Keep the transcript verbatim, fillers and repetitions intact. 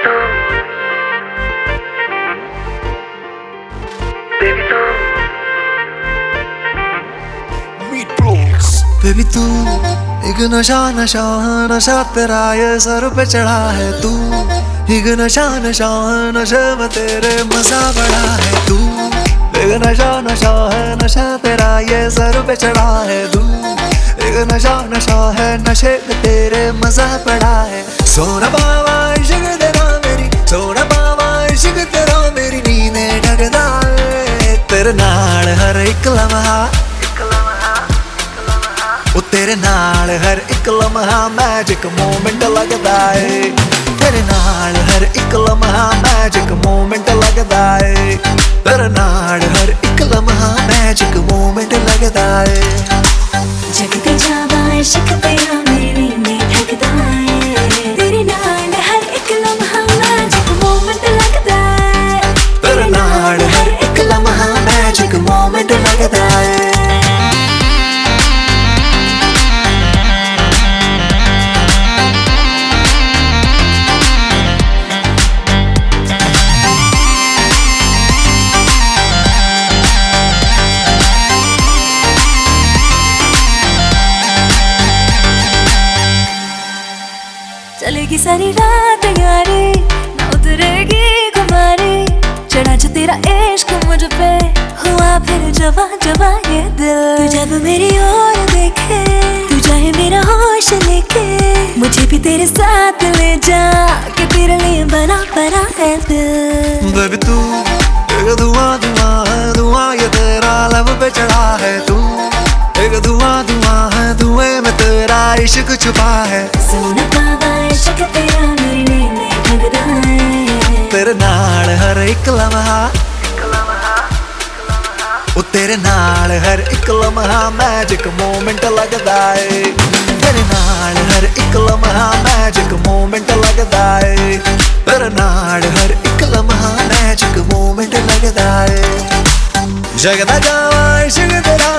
तू बेबी तू बेबी तू एक नशा नशा नशा तेरा ये सर पे चढ़ा है तू एक नशा नशा नशे में तेरे मजा बड़ा है तू एक नशा नशा है नशा तेरा ये सर पे चढ़ा है तू एक नशा नशा है नशे में तेरे मजा बड़ा है सोना बाबा इश्क तेरा मेरी सोना बाबा इश्क तेरा मेरी नींदें ढकदा है तेरे नाल हर एक लम्हा ओ तेरे नाल हर एक लम्हा मैजिक मोमेंट लगदा है तेरे नाल हर एक लम्हा मैजिक मोमेंट लगदा है तेरे नाल हर एक लम्हा मैजिक मोमेंट लगदा है जगते जावा इश्क तेरा मेरी नींदें ढकदा है तेरे नाल हर एक लम्हा मैजिक मोमेंट लगदा है तेरे नाल हर एक लम्हा मैजिक मोमेंट लगदा है चलेगी सारी रात यारी ना उतरेगी खुमारी चढ़ा जो तेरा इश्क मुझ पे हुआ फिर जवा जवा ये दिल तू जब मेरी ओर देखे तू चाहे मेरा होश लेके मुझे भी तेरे साथ ले जा कि तेरे लिए बना बना है दिल बेबी तू एक धुआं धुआं है धुआं ये तेरा लब पे चढ़ा है तू एक धुआं धुआं है धुएं में तेरा इश्क छुपा है सोना बाबा इश्क तेरा मेरी नींदें ढकदा है तेरे नाल हर एक लम्हा ओ तेरे नाल हर एक लम्हा मैजिक मोमेंट लगदा है तेरे नाल हर एक लम्हा मैजिक मोमेंट लगदा है तेरे नाल हर एक लम्हा मैजिक मोमेंट लगदा है जगदा जावा इश्क तेरा